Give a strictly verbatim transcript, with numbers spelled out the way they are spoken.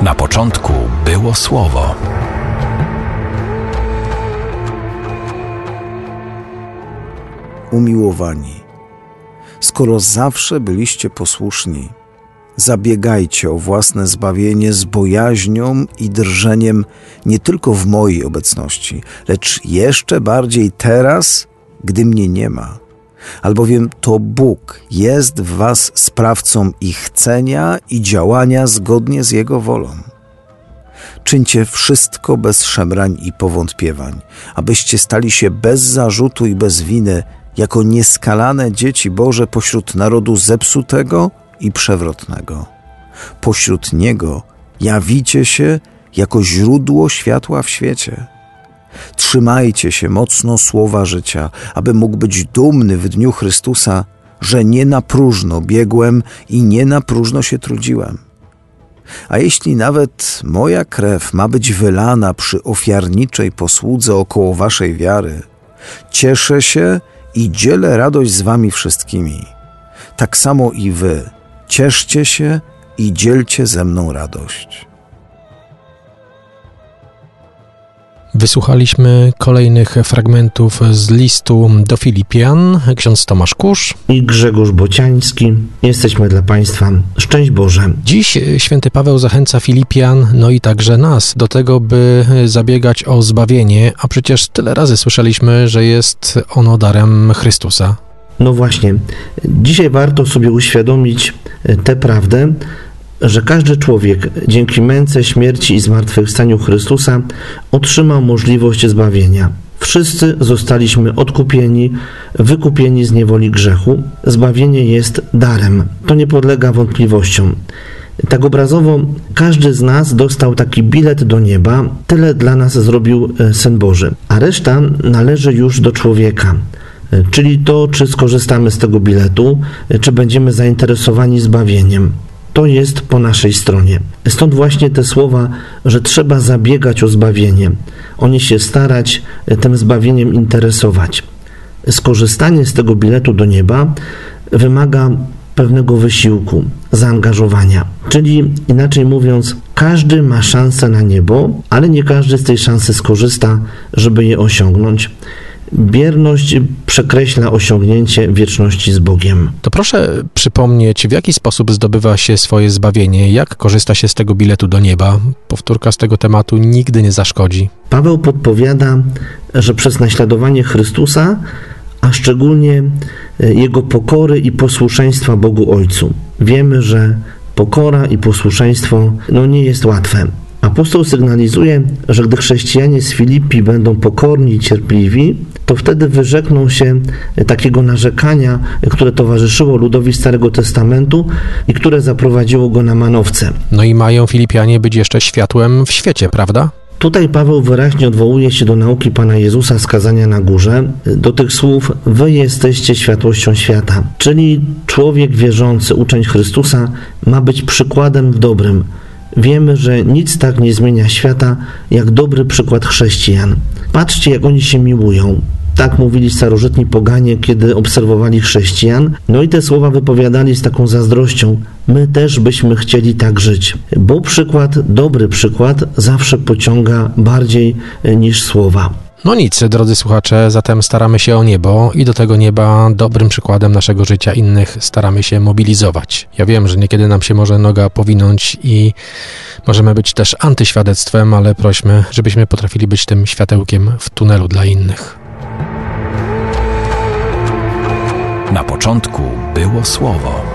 Na początku było Słowo. Umiłowani, skoro zawsze byliście posłuszni, zabiegajcie o własne zbawienie z bojaźnią i drżeniem nie tylko w mojej obecności, lecz jeszcze bardziej teraz, gdy mnie nie ma. Albowiem to Bóg jest w was sprawcą ich chcenia i działania zgodnie z Jego wolą. Czyńcie wszystko bez szemrań i powątpiewań, abyście stali się bez zarzutu i bez winy, jako nieskalane dzieci Boże pośród narodu zepsutego i przewrotnego. Pośród niego jawicie się jako źródło światła w świecie. Trzymajcie się mocno słowa życia, aby mógł być dumny w dniu Chrystusa, że nie na próżno biegłem i nie na próżno się trudziłem. A jeśli nawet moja krew ma być wylana przy ofiarniczej posłudze około waszej wiary, cieszę się i dzielę radość z wami wszystkimi. Tak samo i wy, cieszcie się i dzielcie ze mną radość. Wysłuchaliśmy kolejnych fragmentów z listu do Filipian. Ksiądz Tomasz Kusz i Grzegorz Bociański. Jesteśmy dla Państwa. Szczęść Boże. Dziś święty Paweł zachęca Filipian, no i także nas, do tego, by zabiegać o zbawienie, a przecież tyle razy słyszeliśmy, że jest ono darem Chrystusa. No właśnie. Dzisiaj warto sobie uświadomić tę prawdę, że każdy człowiek dzięki męce, śmierci i zmartwychwstaniu Chrystusa otrzymał możliwość zbawienia. Wszyscy zostaliśmy odkupieni, wykupieni z niewoli grzechu. Zbawienie jest darem. To nie podlega wątpliwościom. Tak obrazowo każdy z nas dostał taki bilet do nieba. Tyle dla nas zrobił Syn Boży. A reszta należy już do człowieka. Czyli to, czy skorzystamy z tego biletu, czy będziemy zainteresowani zbawieniem. To jest po naszej stronie. Stąd właśnie te słowa, że trzeba zabiegać o zbawienie. O nie się starać, tym zbawieniem interesować. Skorzystanie z tego biletu do nieba wymaga pewnego wysiłku, zaangażowania. Czyli inaczej mówiąc, każdy ma szansę na niebo, ale nie każdy z tej szansy skorzysta, żeby je osiągnąć. Bierność przekreśla osiągnięcie wieczności z Bogiem. To proszę przypomnieć, w jaki sposób zdobywa się swoje zbawienie, jak korzysta się z tego biletu do nieba. Powtórka z tego tematu nigdy nie zaszkodzi. Paweł podpowiada, że przez naśladowanie Chrystusa, a szczególnie Jego pokory i posłuszeństwa Bogu Ojcu. Wiemy, że pokora i posłuszeństwo no, nie jest łatwe. Apostoł sygnalizuje, że gdy chrześcijanie z Filipi będą pokorni i cierpliwi, to wtedy wyrzekną się takiego narzekania, które towarzyszyło ludowi Starego Testamentu i które zaprowadziło go na manowce. No i mają Filipianie być jeszcze światłem w świecie, prawda? Tutaj Paweł wyraźnie odwołuje się do nauki Pana Jezusa z kazania na górze, do tych słów: wy jesteście światłością świata. Czyli człowiek wierzący, uczeń Chrystusa ma być przykładem w dobrym. Wiemy, że nic tak nie zmienia świata, jak dobry przykład chrześcijan. Patrzcie, jak oni się miłują. Tak mówili starożytni poganie, kiedy obserwowali chrześcijan. No i te słowa wypowiadali z taką zazdrością. My też byśmy chcieli tak żyć. Bo przykład, dobry przykład zawsze pociąga bardziej niż słowa. No nic, drodzy słuchacze, zatem staramy się o niebo i do tego nieba dobrym przykładem naszego życia innych staramy się mobilizować. Ja wiem, że niekiedy nam się może noga powinąć i możemy być też antyświadectwem, ale prośmy, żebyśmy potrafili być tym światełkiem w tunelu dla innych. Na początku było Słowo.